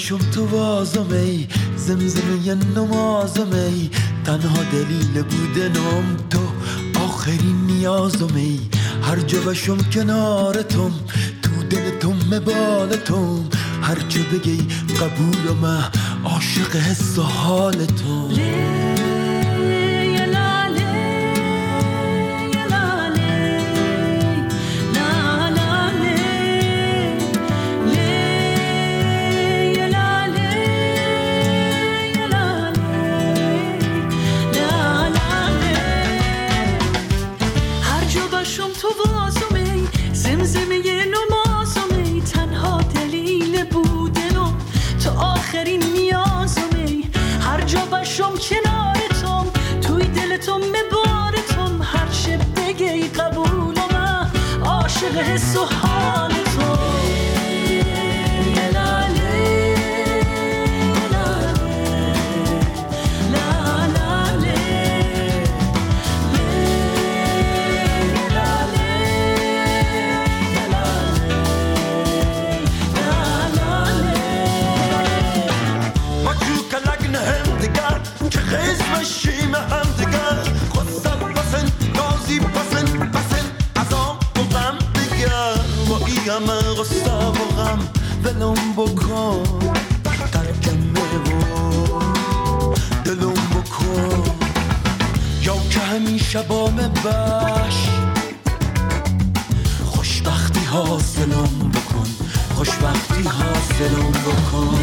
بشم تو وازم ای زمزمه نمازم ای تنها دلیل بودنم تو آخرین نیازم ای هر جا بشم کنارتم تو دلتم مبالتم هر چه بگی قبولم عاشق حس و حالتم آخرین نیازم هر جا باشم کنارتم توی دلتم مبارتم هر چه بگی قبولم عاشق حس و حالتم خیزمشیم هم دیگر خواستم بسن نازی بسن از آن بغم دیگر با ای همه غصه و غم دلم بکن ترکمه و دلم بکن یا که همیشه بامه باش خوشبختی حاصلم بکن خوشبختی حاصلم بکن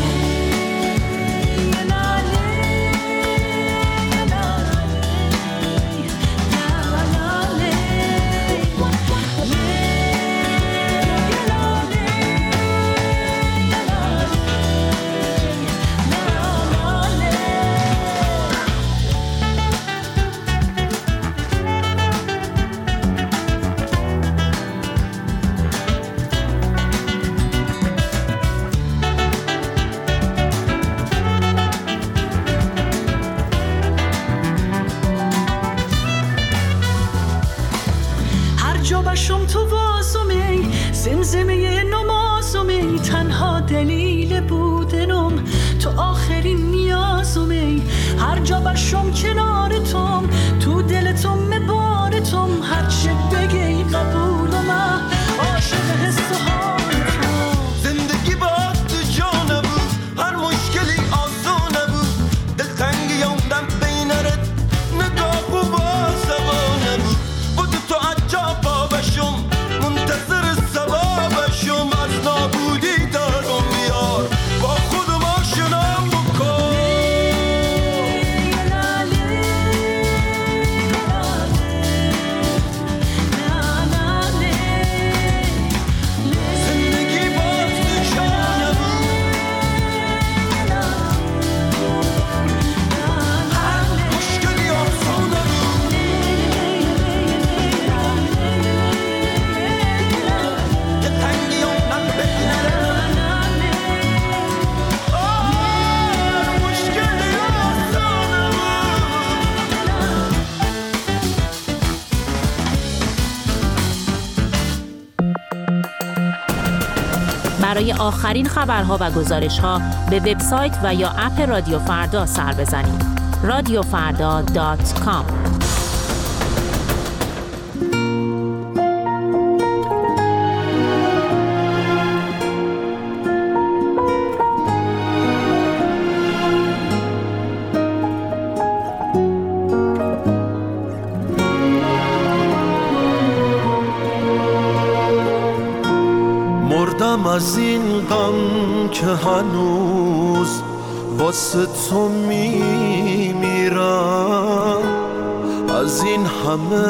زمزمه نمازم ای تنها دلیل بودنم تو آخرین نیازم ای هر جا باشم کنارتم تو دلتم مبارتم هر چه بگی قبولم عاشق حس و حالتم زندگی با تو جا نبود هر مشکلی آسان نبود دلتنگی یوندم بینرت نگاه و بازوا نبود بود تو عجابا بشم منتظر ثوابشم از نابودی دارم بیار با خودم آشنام بکن زندگی با تو جا نبود هر مشکلی آسان نبود دلتنگی یوندم بینرت مشکلی آسان برای آخرین خبرها و گزارش‌ها به وبسایت و یا اپ رادیو فردا سر بزنید. radiofarda.com مردم از این غم که هنوز واسه تو میمیرم از این همه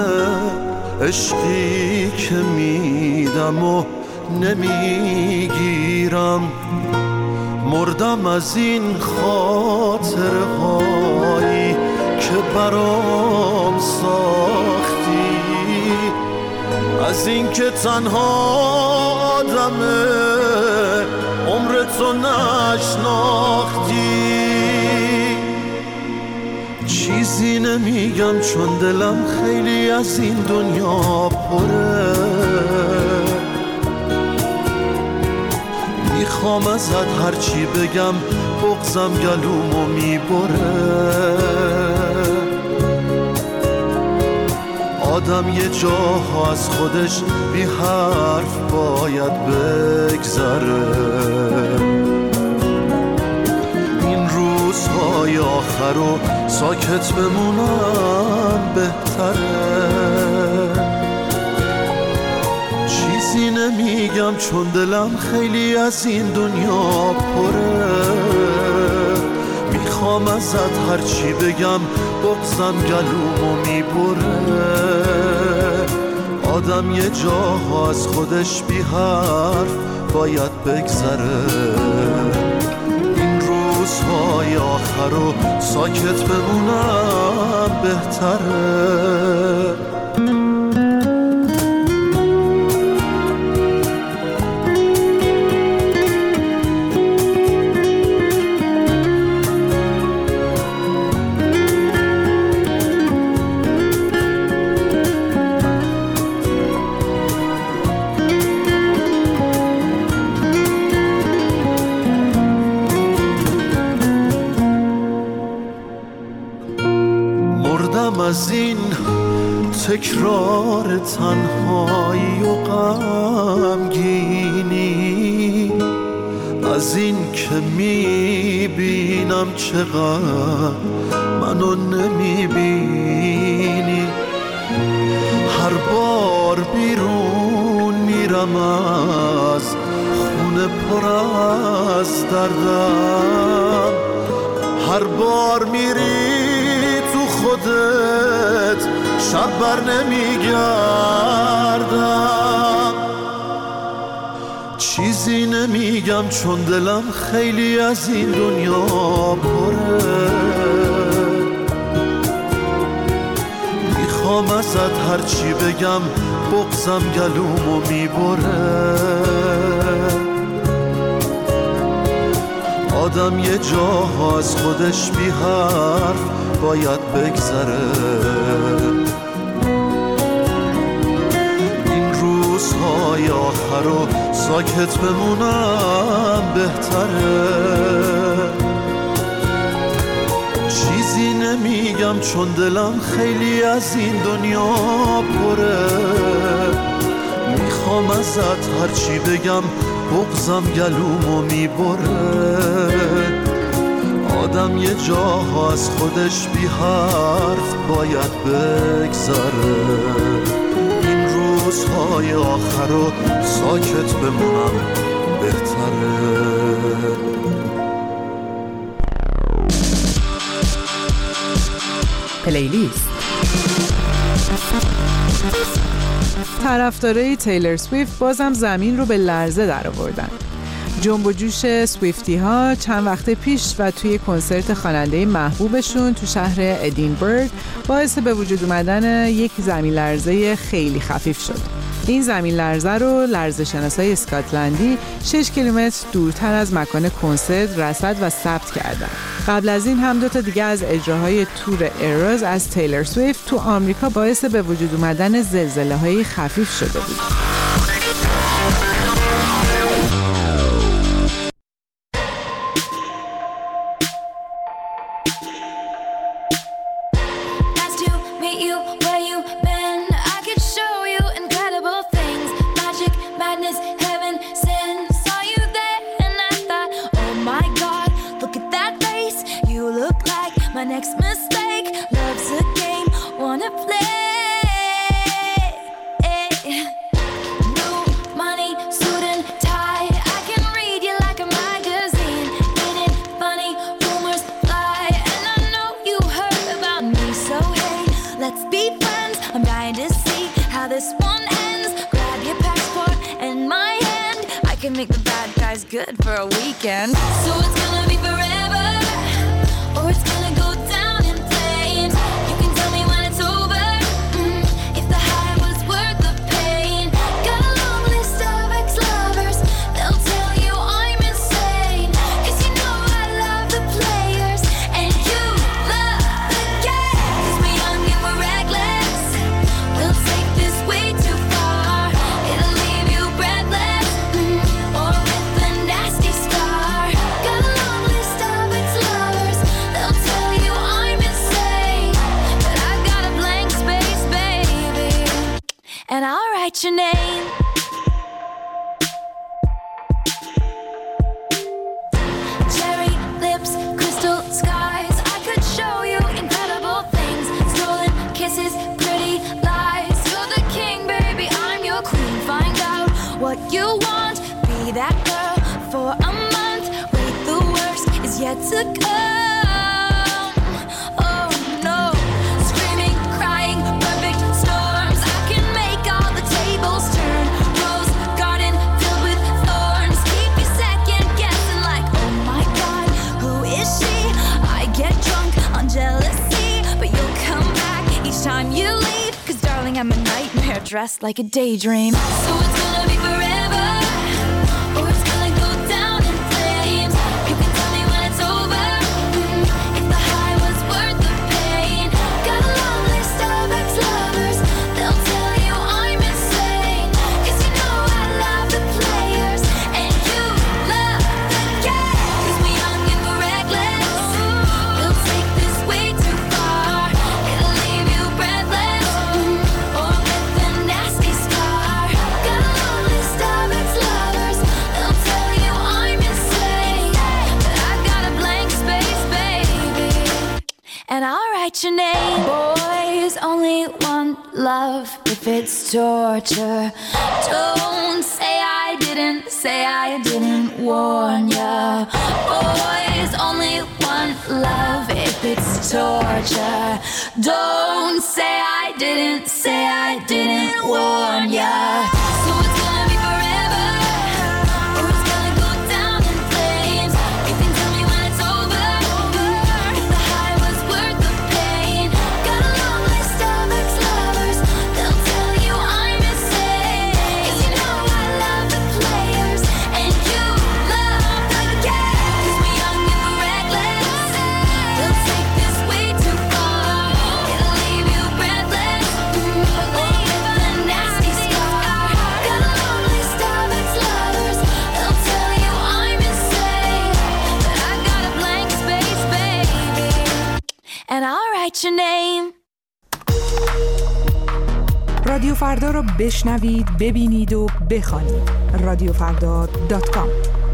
عشقی که میدم و نمیگیرم مردم از این خاطرهایی که برام ساختی از این که تنها آدمه عمرتو نشناختی چیزی نمیگم چون دلم خیلی از این دنیا پره میخوام ازت هرچی بگم بغضم گلومو میبره. آدم یه جاها از خودش بی حرف باید بگذره. این روزهای آخر رو ساکت بمونم بهتره. چیزی نمیگم چون دلم خیلی از این دنیا پره. میخوام ازت هرچی بگم بغضم گلومو میبره. آدم یه جاها از خودش بی حرف باید بگذره. این روزهای آخر رو ساکت بمونم بهتره. از این تکرار تنهایی و غمگینی، از این که میبینم چقدر منو نمیبینی. هر بار بیرون میرم از خونه پر از دردم. هر بار میری خودت شب بر نمیگردم. چیزی نمیگم چون دلم خیلی از این دنیا پره. میخوام ازت هرچی بگم بغضم گلومو میبره. آدم یه جاها از خودش بی حرف باید بگذره. این روزهای آخر رو ساکت بمونم بهتره. چیزی نمیگم چون دلم خیلی از این دنیا پره. میخوام ازت هرچی بگم بغضم گلومو میبره. آدم یه جاها از خودش بی حرف باید بگذره. این روزهای آخر رو ساکت بمونم بهتره. پلیلیست. طرفدارای تیلر سویفت بازم زمین رو به لرزه در آوردن. جنب و جوش سویفتی ها چند وقت پیش و توی کنسرت خواننده محبوبشون تو شهر ادینبرگ باعث به وجود اومدن یک زمین لرزه خیلی خفیف شد. این زمین لرزه رو لرزه‌شناسای اسکاتلندی 6 کیلومتر دورتر از مکان کنسرت رصد و ثبت کردن. قبل از این هم 2 دیگه از اجراهای تور ایراز از تیلر سویفت تو آمریکا باعث به وجود اومدن زلزله‌های خفیف شده بود. Make the bad guys good for a weekend. So it's gonna be forever, or it's gonna go down in flames. You can tell me when it's over, if the high was worth the pain. Got a long list of ex-lovers, they'll tell you I'm insane. 'Cause you know I love the players, and you love the game. 'Cause we're young and we're reckless, we'll take this way too far. It'll leave you breathless, or with the nasty write your name. Cherry lips, crystal skies, I could show you incredible things. Stolen kisses, pretty lies. You're the king, baby, I'm your queen. Find out what you want, be that girl for a month. Wait, the worst is yet to come. Oh no, screaming, crying, perfect storms. I can make all the tables turn. Rose garden filled with thorns. Keep you second guessing like, oh my God, who is she? I get drunk on jealousy, but you'll come back each time you leave. 'Cause darling, I'm a nightmare dressed like a daydream. So it's gonna be forever, or it's gonna go down in flames. You can tell me when it's over, if the high was worth the pain. Got a long list of ex-lovers, they'll tell you I'm insane. 'Cause you know I love the players, and you love the game. 'Cause we're young and we're reckless, we'll take this way too far. It'll leave you breathless, or with a nasty scar. Got a long list of ex-lovers, they'll tell you I'm insane. But I've got a blank space, baby, and I'll write your name. Boys only want love if it's torture. Don't say I didn't warn ya. Boys only want love if it's torture. Don't say I didn't warn ya. So it's gonna be forever, or it's gonna go down in flames. You can tell me when it's over, if the high was worth the pain. Got a long list of ex-lovers, they'll tell you I'm insane. 'Cause you know I love the players, and you love the game. 'Cause we're young and we're reckless, we'll take this way too far. It'll leave you breathless, or with a nasty scar. Got a long list of ex-lovers, they'll tell you I'm insane. But I got a blank space, baby, and I'll write your name. رادیو فردا را بشنوید، ببینید و بخوانید. رادیوفردا.com.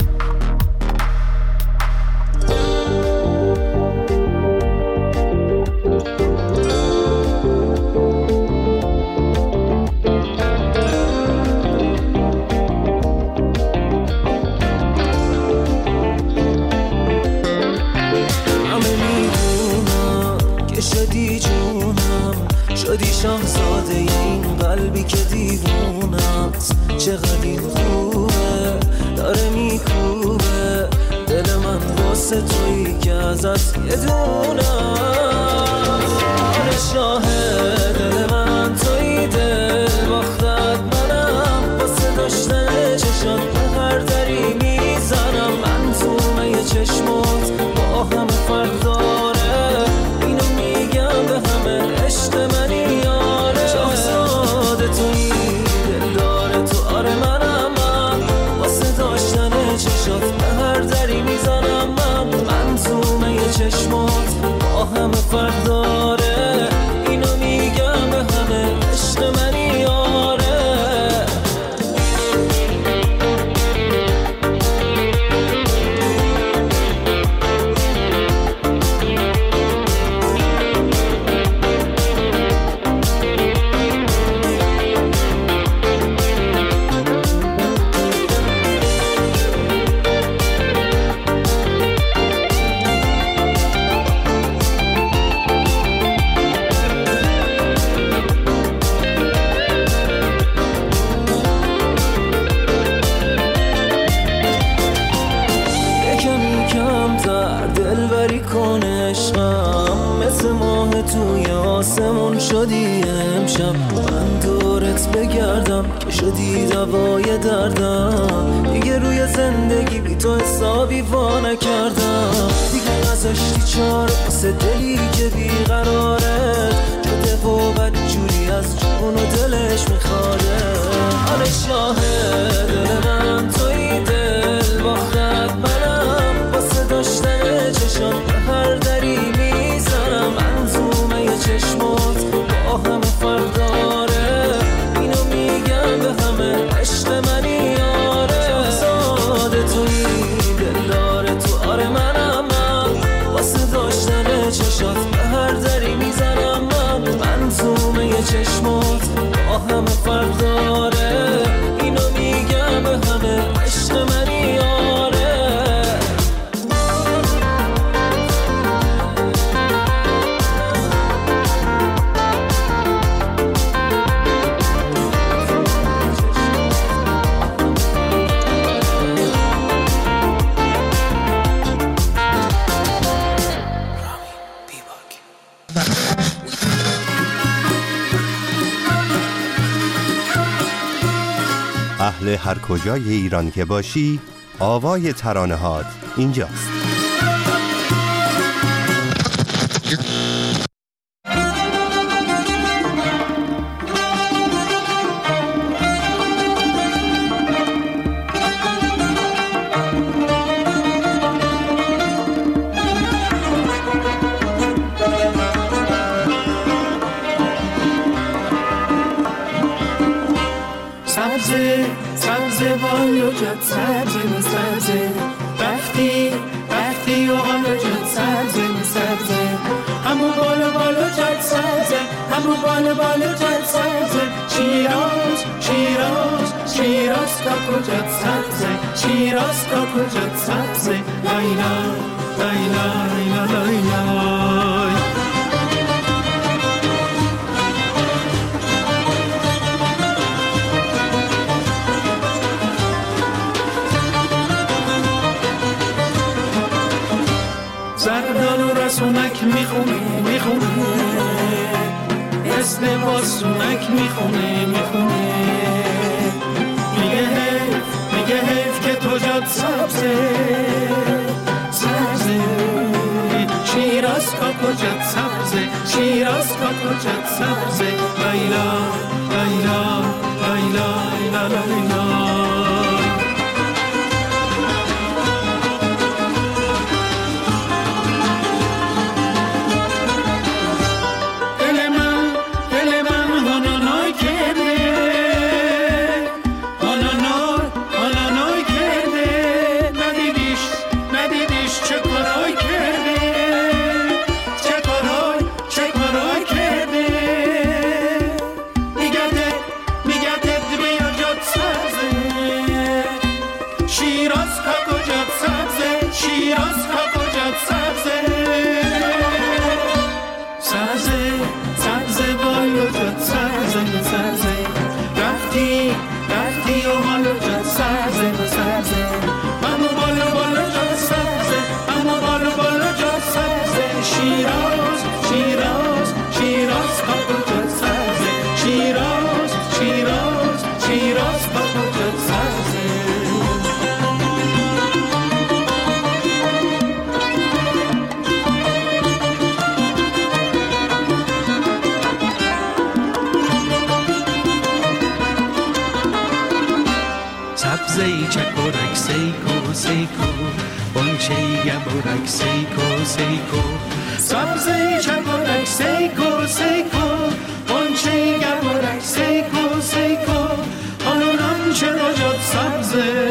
همه میدونم که شدی جونم، شدی شاهزاده این قلبی که دیوونست. چقدر این خوبه داره میکوبه دل من واسه تویی که ازت یه دونم. آره شاهد دل من تویی، دل باختت منم. واسه داشتن چشات به هر دری میزنم. من تومه چشمات با همه فرق داره، اینو میگم به همه عشق منی یاره. شاهزاده تویی، دل داره تو، آره منم من. واسه داشتن چشات به هر دری میزنم. من تومه چشمات با همه فرق داره، اینو میگم به همه عشق منی یاره. آسمون شدی امشب، من دورت بگردم که شدی دوای دردم. دیگه روی زندگی بی تو حسابی وا نکردم. دیگه نذاشتی چاره واسه دلی که بیقراره، شده و بدجوری از جون و دلش میخواره. آره شاهد دل من تویی، دل باختت منم. واسه داشتن چشات به هر دری میزنم. منظومه چشمات با همه فرق داره، اینو میگم همه فرق داره، اینو میگم به همه، عشق منی آره. اهل هر کجای ایران که باشی، آوای ترانه‌هات اینجاست. سبزه بالا جد سبزه وقتی و حالا جد سبزه همو بالا جد سبزه همو بالا جد سبزه شیراز کاکو جد سبزه لایلا زردال و رسونک میخونه اسم باسونک میخونه میگه حیف که تو جاد سبزه شیراز کاکو جد سبزه لایلا سبزه بالا جد سبزه رفتی و حالا جد سبزه همو بالا جد سبزه همو بالا جد سبزه شیراز کاکو جد سبزه شیراز کاکو جد سبزه سبزه‌ای چکورک سیکو بانچه‌ای گبورک سیکو سبزه‌ای چکورک سیکو بانچه‌ای گبورک سیکو آنونم چرا جاد سبزه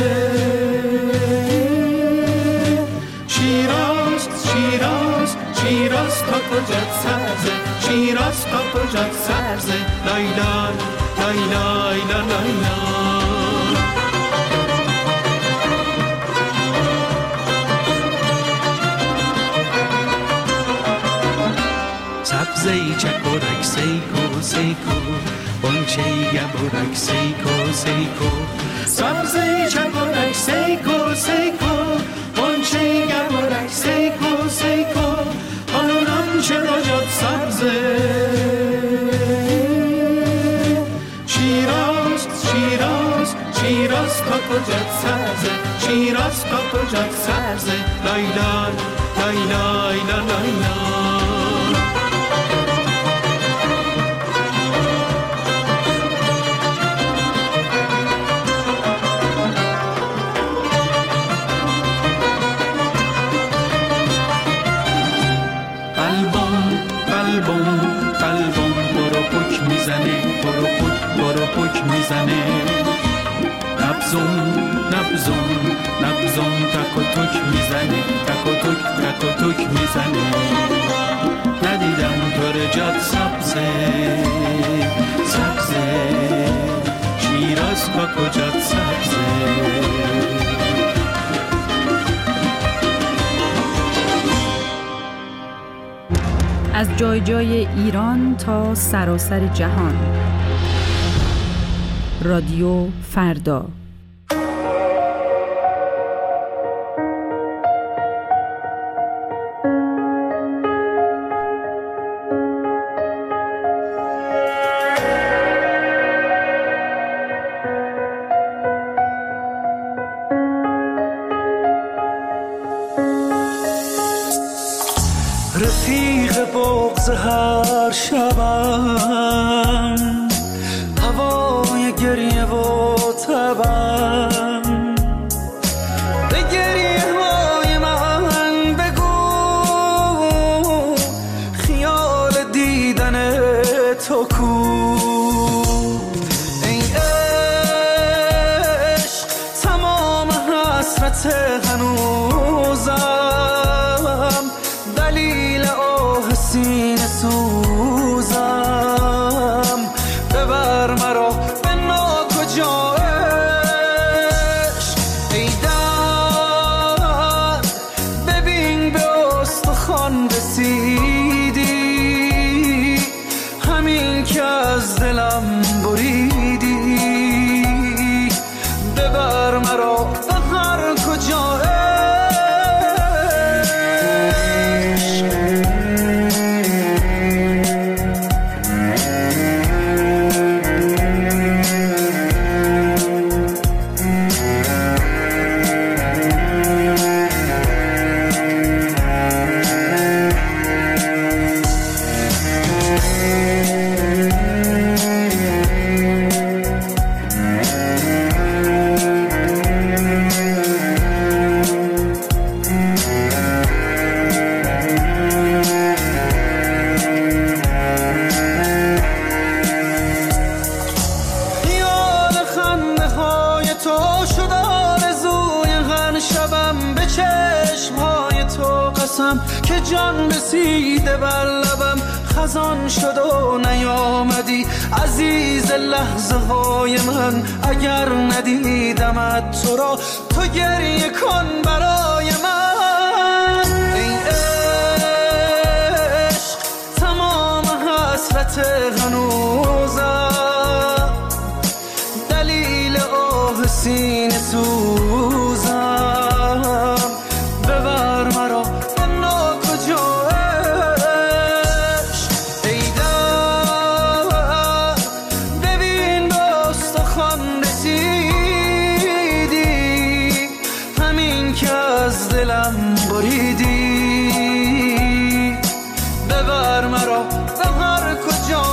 شیراز کاکو جاد سبزه لایلا سبزه‌ای چکورک سیکو بانچه‌ای گبورک سیکو سبزه‌ای چکورک سیکو بانچه‌ای گبورک سیکو آنونم چرا جاد سبزه شیراز کاکو جاد سبزه لایلا قلبم برو پک میزنه نبزم تک و تک میزنه ندیدم دور جاد سبزه سبزه شیراز کجات سبزه. از جای جای ایران تا سراسر جهان. رادیو فردا. رفیق بغض هر شبم، هوای گریه و تبم، به گریه های من بگو خیال دیدن تو کو. ای عشق تمام حسرت هنوزم، دلیل آه سینه سوزم، ببر مرا به ناکجا عشق. ای درد ببین به استخوان رسیدی، همین که از دلم بریدی، ببر مرا به هر کجا عشق. که جان رسیده بر لبم، خزان شد و نیامدی عزیز لحظه های من. اگر ندیدمت تو را تو گریه کن برای من. ای عشق تمام حسرت هنوزم، دلیل آه سینه سوزم، ببر مرا دلم بریدی، ببر مرا به هر کجا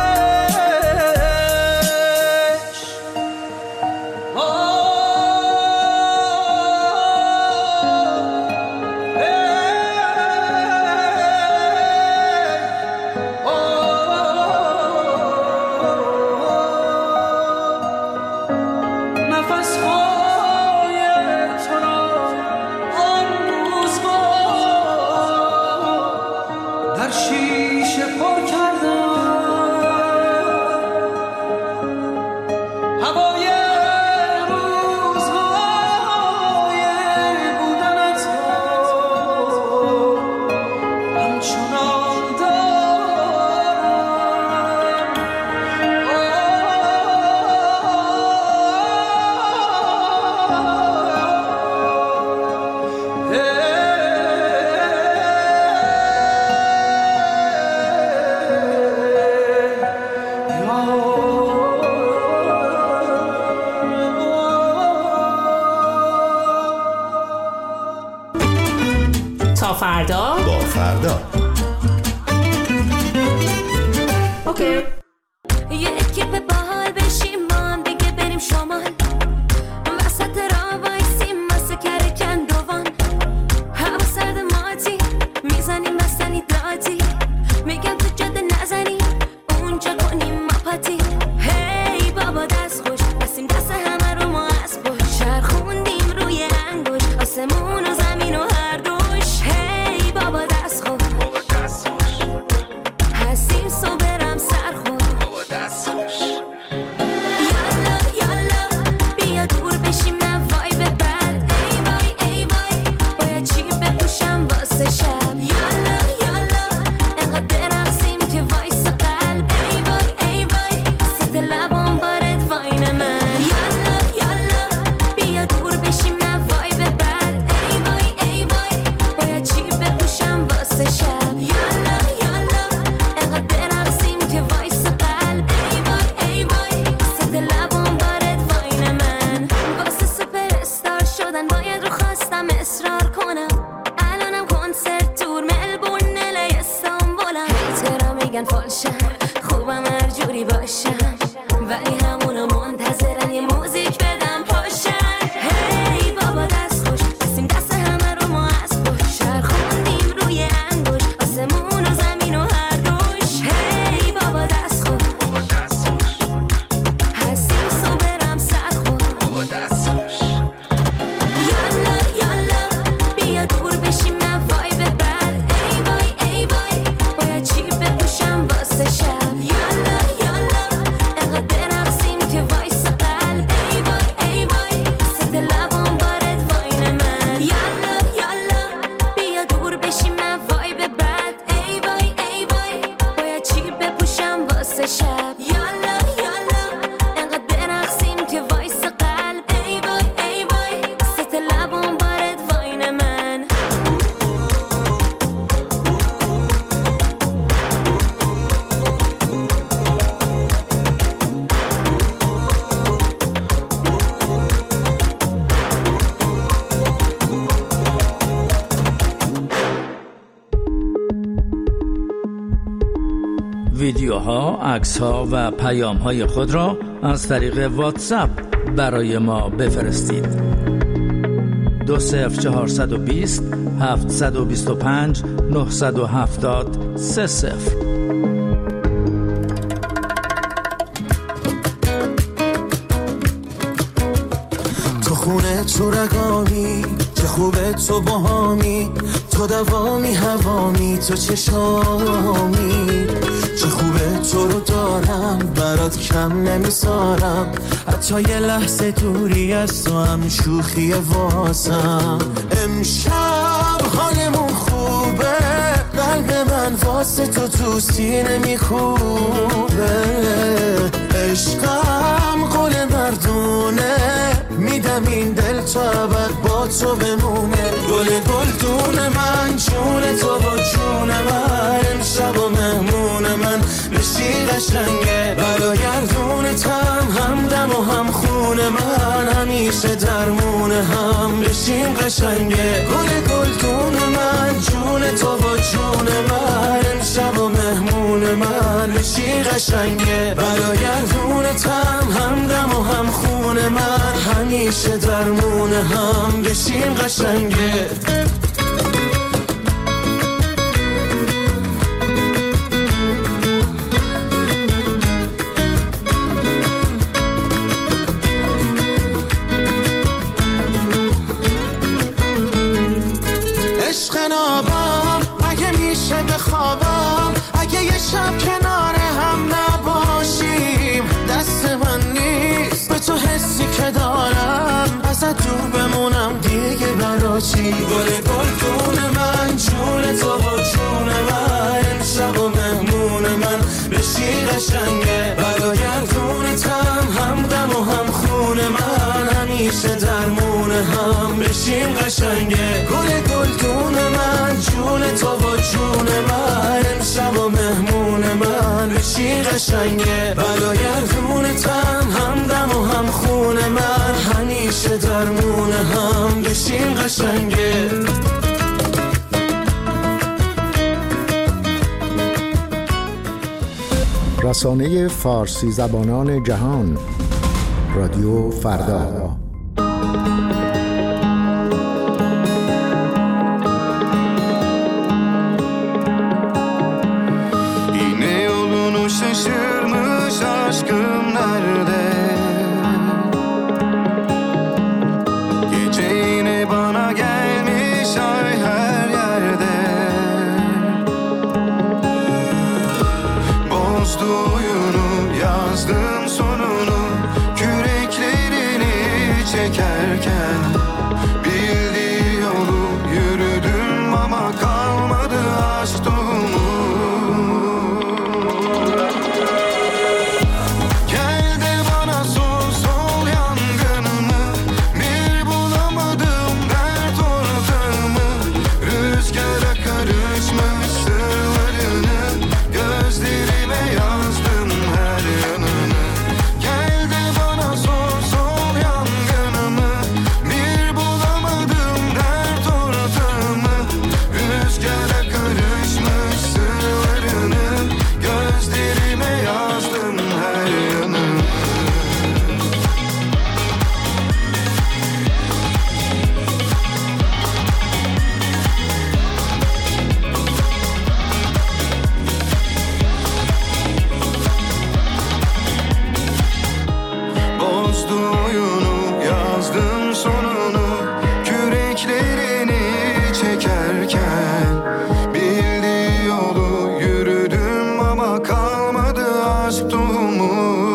تا فردا با فردا. اوکی. یه اکیپ باحال بشیم ما هم دیگه بریم شمال، وسط راه وایسیم واسه کرکن دوان، هوا سرد ماتی میزنیم بستنی داتی، میگم تو جاده نزنیم اونجا کنیم ماپاتی. هی بابا دست خوش بسیم دست همه رو ما از پشت، چرخوندیم روی انگوش آسمون و زمین و هر دوش. هی بابا دست خوش ویدیوها، عکس‌ها و پیام‌های خود را از طریق واتساپ برای ما بفرستید. 20420 725 970 30. تو خونه تو رگامی، چه خوبه تو باهامی، تو دوامی هوامی، تو چشامی، چه خوبه تو رو دارم، برات کم نمیذارم، حتی یه لحظه دوری از تو هم شوخی واسم. امشب حالمون خوبه، قلب من واسه تو سینه میکوبه، عشقم قول مردونه، میدم این دل تا ابد با تو بمونه. گل گلدون من، جون تو با جون من، امشب و مهمون من بشی قشنگه، برگردونتم همدم و هم خون من، همیشه درمون هم بشیم قشنگه. گل گلدون من، جون تو با جون من، امشب و مهمون من بشی قشنگه، برگردونتم همدم و هم خون من، همیشه درمون هم بشیم قشنگه. عشق نابم اگه میشه بخوابم، اگه یه شب کنار هم نباشیم، دست من نیست به تو حسی که دارم، ازت دور بمونم دیگه برا چی. گل گلدون من، جون تو با جون من، امشب و مهمون من بشی قشنگه، برگردونتم همدم و هم خون من، همیشه درمون هم بشیم قشنگه. گل گلدون من، جون تو با جون من، امشب و مهمون من بشی قشنگه، برگردونتم همدم و هم خون من، همیشه درمون هم بشیم قشنگه. رسانه فارسی زبانان جهان، رادیو فردا. Yine yolunu şaşırmış aşkım nerede? Gece yine bana gelmiş ay her yerde. Bozdu oyunu, yazdım sonunu, küreklerini çekerken, bildiği yolu yürüdüm ama kalmadı aşk tohumu. Gel de bana sor, sol yangınımı, bir bulamadım dert ortağımı, rüzgara karışmış sırlarını, gözlerime yazdım her yanını. Gel de bana sor, sol yangınımı, bir bulamadım dert ortağımı, rüzgara karışmış sırlarını, gözlerime yazdım her yanını. Bozdu oyunu, yazdım sonunu, küreklerini çekerken, bildiği yolu yürüdüm ama kalmadı aşk tohumu.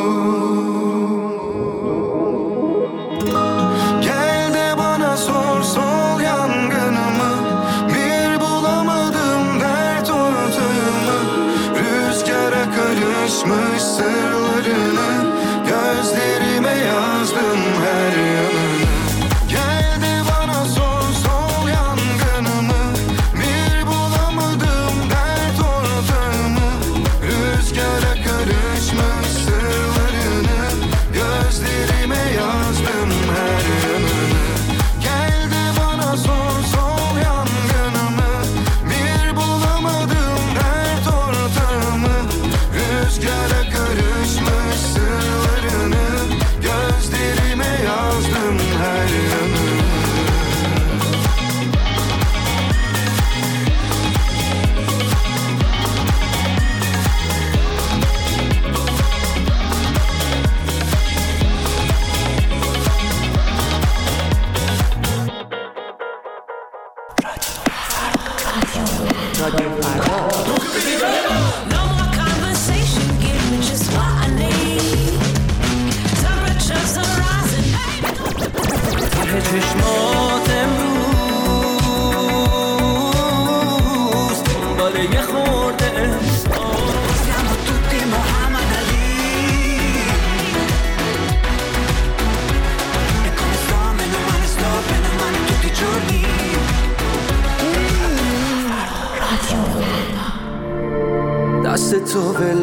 Gel de bana sor, sol yangınımı, bir bulamadım dert ortağımı, rüzgara karışmış sırlarını, gözlerime yazdım تو ول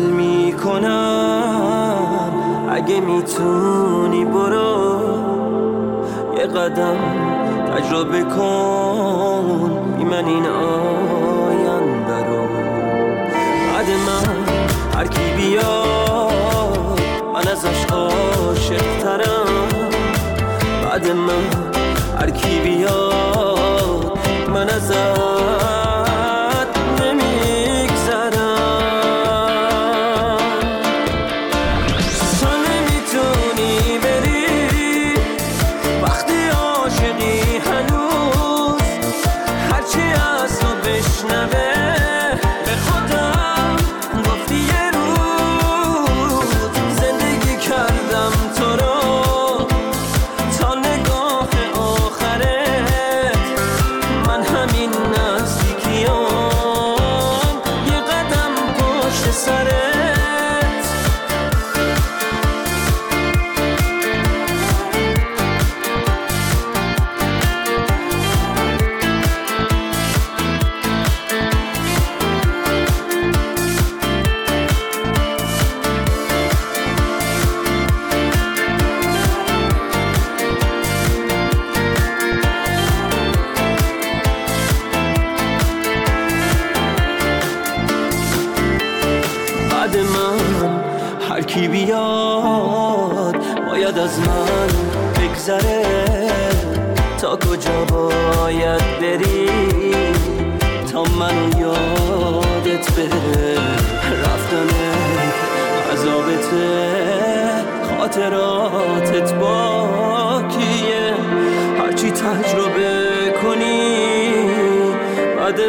میکنم. اگه میتونی برو یه قدم تجربه کن بی من این آینده رو. بعد من هر کی بیاد من ازش عاشق ترم. بعد من هر کی بیاد من ازت نمیگذرم. تو نمیتونی بری وقتی عاشقی هنوز. هرچی از تو بشنوه به خودم گفتی یه روز. زندگی کردم تو رو تا نگاه آخرت. من همین نزدیکیام یه قدم پشت سرت. بعد من هر کی بیاد باید از من بگذره. تا کجا باید بری تا منو یادت بره. رفتنت عذابته خاطراتت باکیه. هرچی تجربه کنی بعد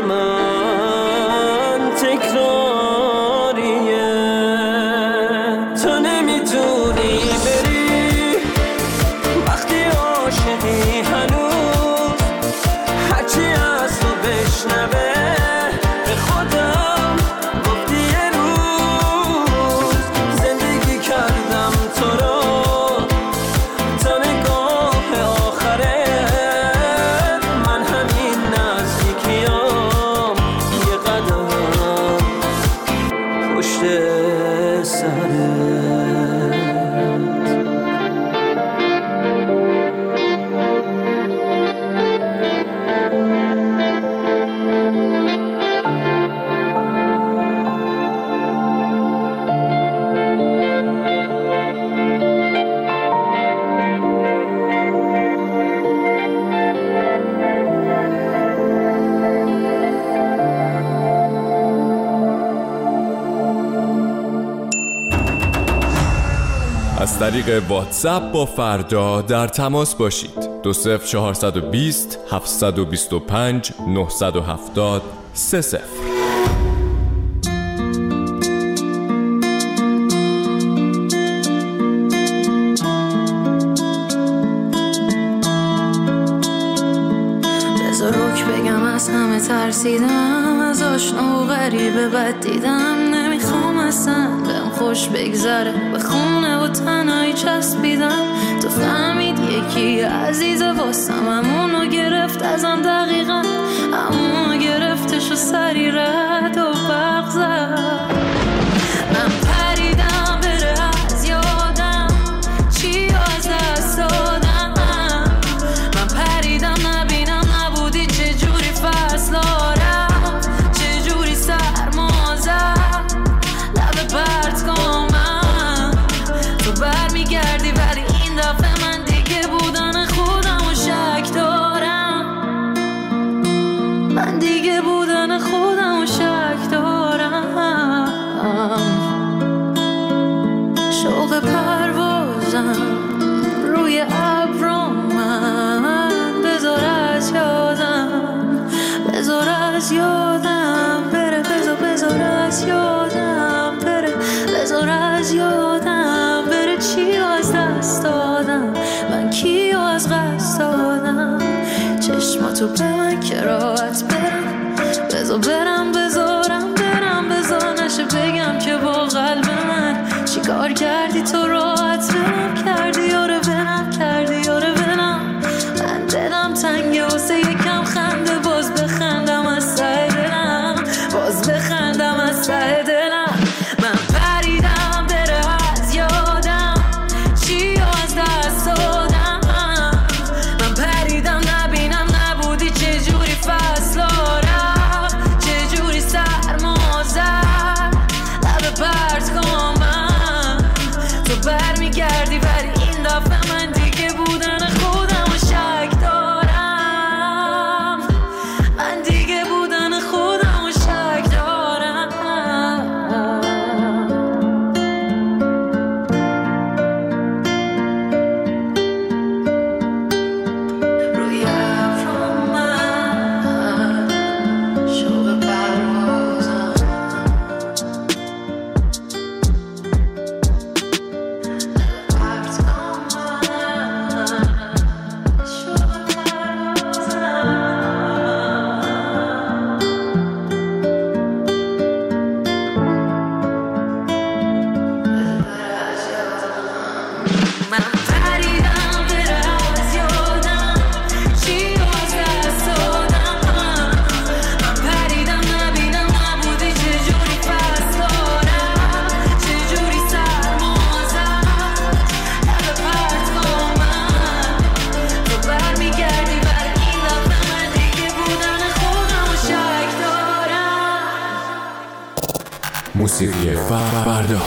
من تکراریه. تو نمیتونی بری وقتی عاشقی هنوز. هرچی از تو بشنوه به خودم گفتی یه روز. زندگی کردم تو رو تا نگاه آخرت. من همین نزدیکیام یه قدم پشت سرت. از طریق واتساپ با فردا در تماس باشید. 20420 725 970 30. بذار روک بگم از همه ترسیدم. از آشنا و غریبه بد دیدم. نمیخوام اصلا بهم خوش بگذره. به خونه و تنهایی چسبیدم. تو فهمید یکی عزیز واسم همونو گرفت ازم. دقیقا همونو گرفتش و سری رد و برق زد. من پریدم بره از یادم چی از دست دادم. من پریدم نبینم نبودی چجوری فصلا رفت. چجوری سرما زد لب پرت کن. من تو برمیگردی ولی این دفعه من دیگه بودن خودم و شک دارم. من دیگه بودن خودم و شک دارم. شوق پروازم روی ابرام. من بذار از یادم بذار از یادم بره. بذار از یادم بره. بذار از یادم بره. چی از دست دادم من کیو از قصد دادم. چشماتو به من که راحت برم. بذار برم بذارم برم. بذار نشه بگم که با قلب من چی کار کردی تو راحت برم کردی. یاره برم کردی یاره برم. من دلم تنگه واسه یکم خنده. باز بخندم از ته دلم. باز بخندم از ته دلم. موسیقی فردا.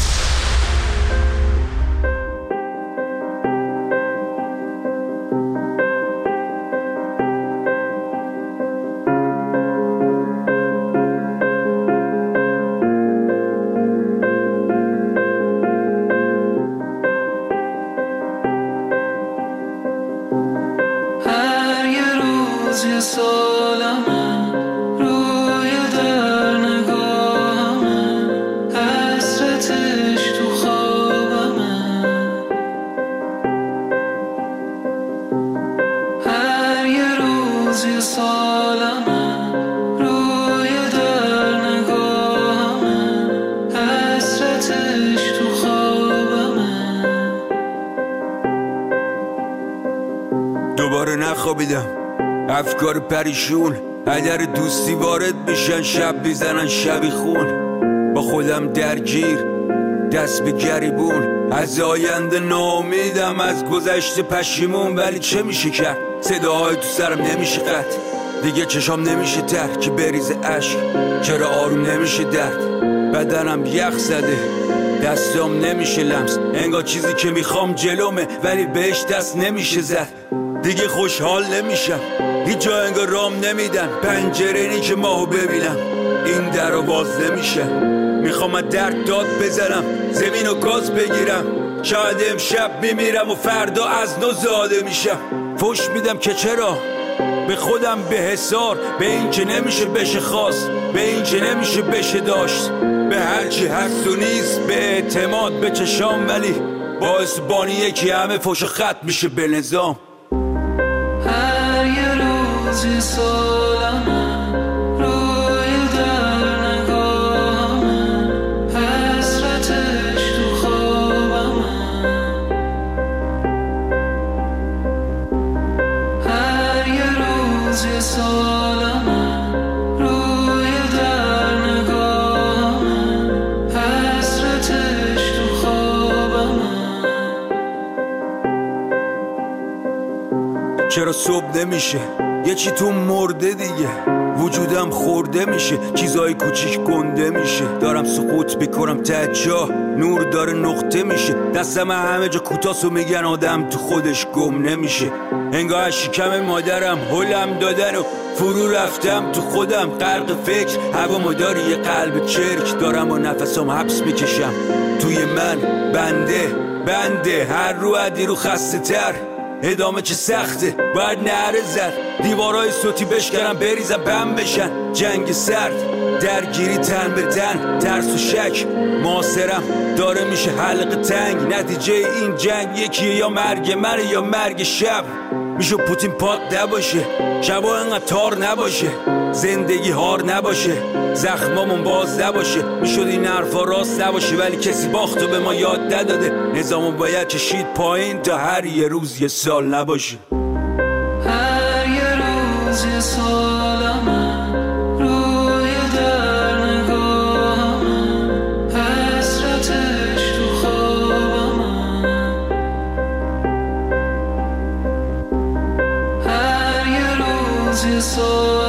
دوباره نخوابیدم، افکار پریشون اگر دوستی وارد میشن، شب بیزنن شبی خون. با خودم درگیر، دست به گریبون، از آینده ناامیدم، از گذشته پشیمون. ولی چه میشه کرد؟ صداهای تو سرم نمیشه قطع، دیگه چشام نمیشه تر که بریز عشق. چرا آروم نمیشه درد؟ بدنم یخ زده، دستام نمیشه لمس، انگار چیزی که میخوام جلومه ولی بهش دست نمیشه زد. دیگه خوشحال نمیشم، هیچ جا انگار رام نمیدن، پنجره نی که ماهو ببینم، این در رو باز نمیشه. میخوام از درد داد بزنم، زمین و گاز بگیرم، شاید امشب میمیرم و فردا از نو زاده میشم. فوش میدم که چرا به خودم به حسار، به این که نمیشه بشه خواست، به این که نمیشه بشه داشت، به هرچی هست و نیست، به اعتماد به چشام. ولی باعث بانیه که همه فوش خط میشه به نظام. هر یه روزی سالمه روی در نگاهمه، حسرتش تو خوابمه. هر یه روزی سالمه روی در نگاهمه، حسرتش تو خوابمه. چرا صبح نمیشه؟ یه چی تو مرده دیگه، وجودم خورده میشه، چیزای کوچیک گنده میشه. دارم سقوط میکنم ته جا، نور داره نقطه میشه، دستم همه جا کوتاسو میگن آدم تو خودش گم نمیشه. انگار از شکم مادرم هلم دادن و فرو رفتم تو خودم، غرق فکر هوا مداری یه قلب چرک. دارم و نفسم حبس میکشم توی من، بنده هر رو عدی رو خسته تر. ادامه چه سخته، باید نعره زد، دیوارای صوتی بشکنم بریزم بم بشن. جنگ سرد، درگیری تن به تن، ترس و شک معاصرم داره میشه حلقه تنگ. نتیجه این جنگ یکیه، یا مرگ منه یا مرگ شب. میشه پوتین پاک نباشه، شبا انقدر تار نباشه، زندگی هار نباشه، زخمامون باز نباشه. میشد این حرفا راست نباشه ولی کسی باختو به ما یاد نداده. نظامو باید کشید پایین تا هر یه روز یه سال نباشه. هر یه روز یه سالمه روی در نگاهمه، حسرتش تو خوابمه. هر یه روز یه سالمه